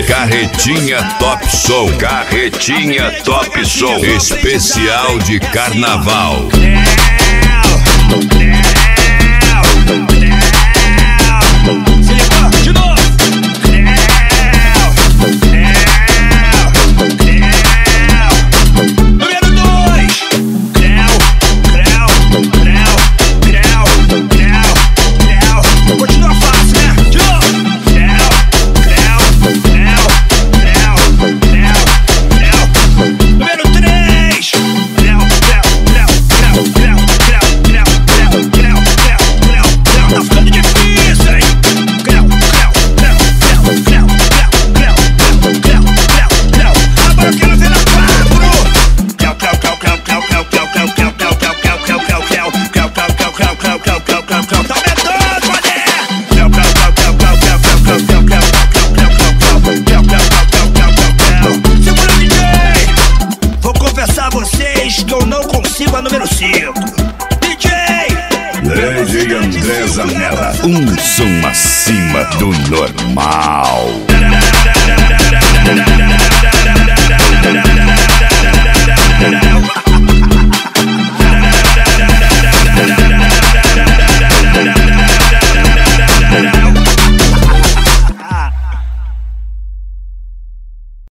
Carretinha Top Som. Carretinha Top Som. Especial de carnaval. Que eu não consigo a número 5. DJ André Zanella. Um som acima do normal.